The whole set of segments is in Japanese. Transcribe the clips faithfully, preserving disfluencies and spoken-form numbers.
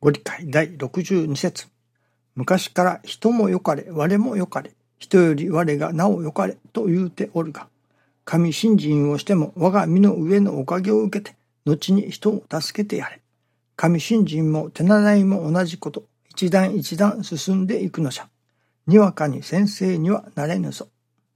ご理解だいろくじゅうに節。昔から人もよかれ我もよかれ、人より我がなおよかれと言うておるが、神信心をしても我が身の上のおかげを受けて後に人を助けてやれ。神信心も手習いも同じこと、一段一段進んでいくのじゃ。にわかに先生にはなれぬぞ。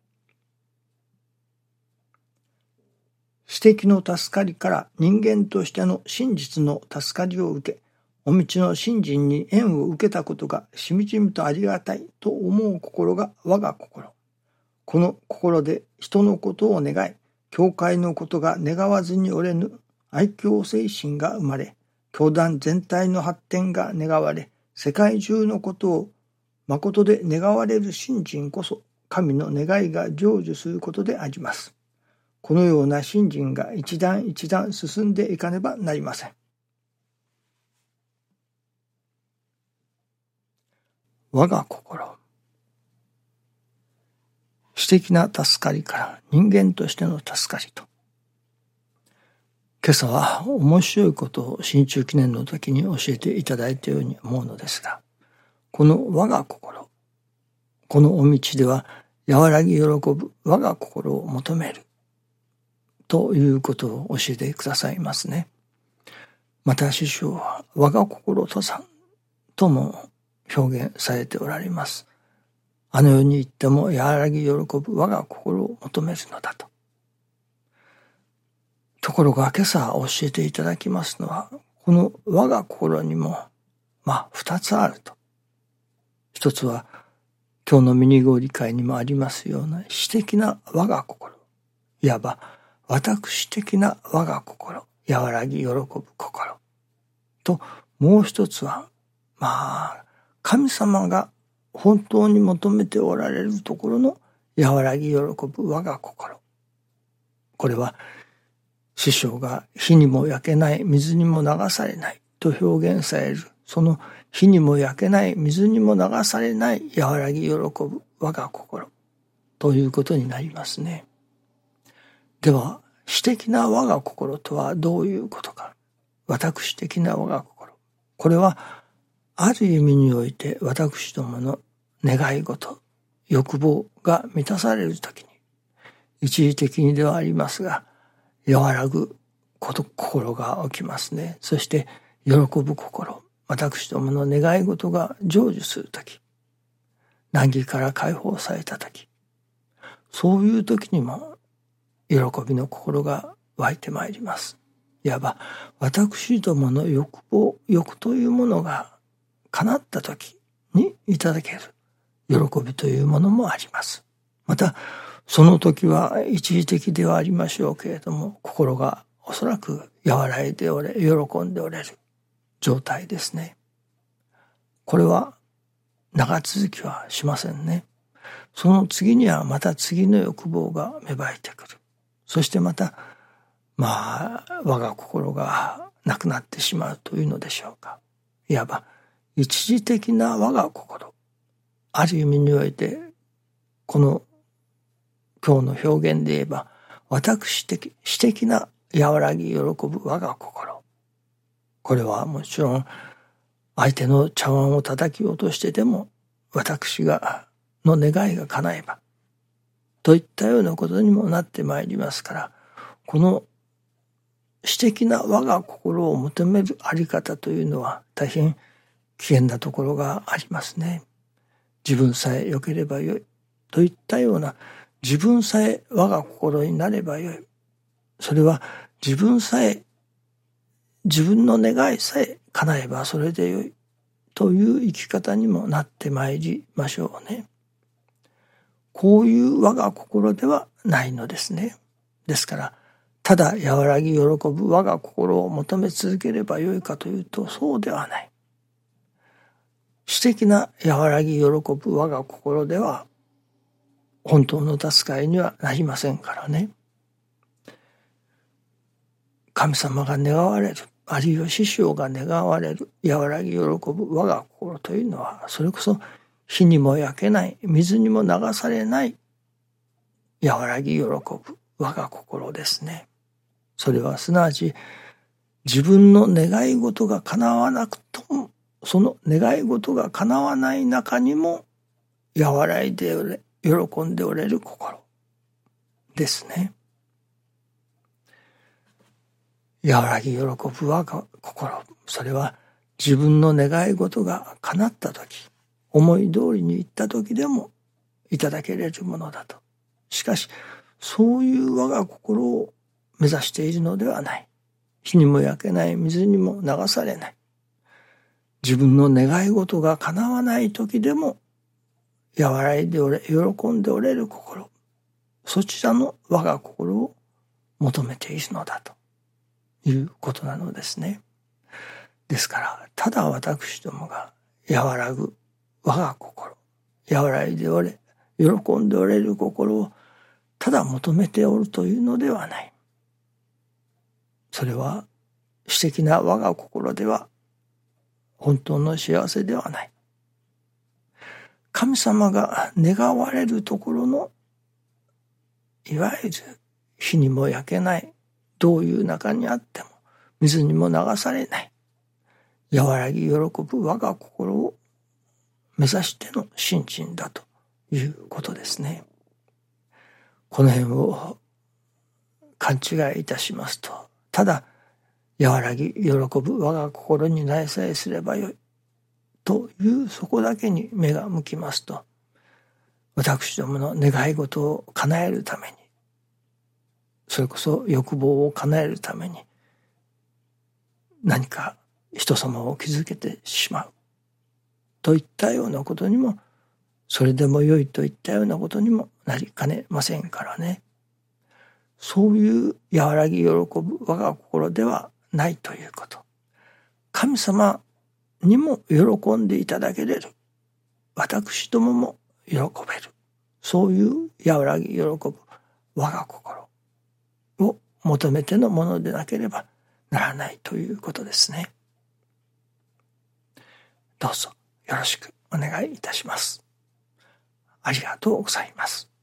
私的の助かりから人間としての真実の助かりを受け、お道の信心に縁を受けたことがしみじみとありがたいと思う心が我が心。この心で人のことを願い、教会のことが願わずにおれぬ愛嬌精神が生まれ、教団全体の発展が願われ、世界中のことを誠で願われる信心こそ神の願いが成就することであります。このような信心が一段一段進んでいかねばなりません。我が心。私的な助かりから人間としての助かりと。今朝は面白いことを新中記念の時に教えていただいたように思うのですが、この我が心、このお道では和らぎ喜ぶ我が心を求めるということを教えてくださいますね。また師匠は我が心登山とも表現されておられます。あの世に行っても和らぎ喜ぶ我が心を求めるのだと。ところが今朝教えていただきますのは、この我が心にもまあ二つあると。一つは今日のミニご理解にもありますような私的な我が心、いわば私的な我が心、和らぎ喜ぶ心と、もう一つはまあ神様が本当に求めておられるところの和らぎ喜ぶ我が心。これは師匠が火にも焼けない水にも流されないと表現される、その火にも焼けない水にも流されない和らぎ喜ぶ我が心ということになりますね。では私的な我が心とはどういうことか。私的な我が心、これはある意味において私どもの願い事、欲望が満たされるときに、一時的にではありますが和らぐこと心が起きますね。そして喜ぶ心、私どもの願い事が成就するとき、難儀から解放されたとき、そういうときにも喜びの心が湧いてまいります。いわば私どもの欲望、欲というものが叶ったときにいただける喜びというものもあります。またその時は一時的ではありましょうけれども、心がおそらく和らいでおれ、喜んでおれる状態ですね。これは長続きはしませんね。その次にはまた次の欲望が芽生えてくる。そしてまたまあ我が心がなくなってしまうというのでしょうか。いわば一時的な我が心、ある意味においてこの今日の表現で言えば私的、私的な和らぎ喜ぶ我が心、これはもちろん相手の茶碗を叩き落としてでも私がの願いが叶えばといったようなことにもなってまいりますから、この私的な我が心を求めるあり方というのは大変危険なところがありますね。自分さえ良ければよいといったような、自分さえ我が心になればよい、それは自分さえ自分の願いさえ叶えばそれでよいという生き方にもなってまいりましょうね。こういう我が心ではないのですね。ですからただ和らぎ喜ぶ我が心を求め続ければよいかというとそうではない。私的な和らぎ喜ぶ我が心では本当の助かりにはなりませんからね。神様が願われる、あるいは師匠が願われる和らぎ喜ぶ我が心というのは、それこそ火にも焼けない、水にも流されない和らぎ喜ぶ我が心ですね。それはすなわち自分の願い事が叶わなくともその願い事が叶わない中にも和らいでおれ、喜んでおれる心ですね。和らぎ喜ぶ我が心、それは自分の願い事が叶ったとき、思い通りにいったときでもいただけれるものだと。しかし、そういう我が心を目指しているのではない。火にも焼けない、水にも流されない。自分の願い事が叶わないときでも和らいでおれ、喜んでおれる心、そちらの我が心を求めているのだということなのですね。ですから、ただ私どもが和らぐ我が心、和らいでおれ、喜んでおれる心をただ求めておるというのではない。それは私的な我が心では本当の幸せではない。神様が願われるところの、いわゆる火にも焼けない、どういう中にあっても水にも流されない、和らぎ喜ぶ我が心を目指しての信心だということですね。この辺を勘違いいたしますと、ただ和らぎ喜ぶ我が心になりさえすればよいというそこだけに目が向きますと、私どもの願い事を叶えるために、それこそ欲望を叶えるために何か人様を築けてしまうといったようなことにも、それでも良いといったようなことにもなりかねませんからね。そういう和らぎ喜ぶ我が心ではないということ。神様にも喜んでいただけれる。私どもも喜べる。そういう和らぎ喜ぶ我が心を求めてのものでなければならないということですね。どうぞよろしくお願いいたします。ありがとうございます。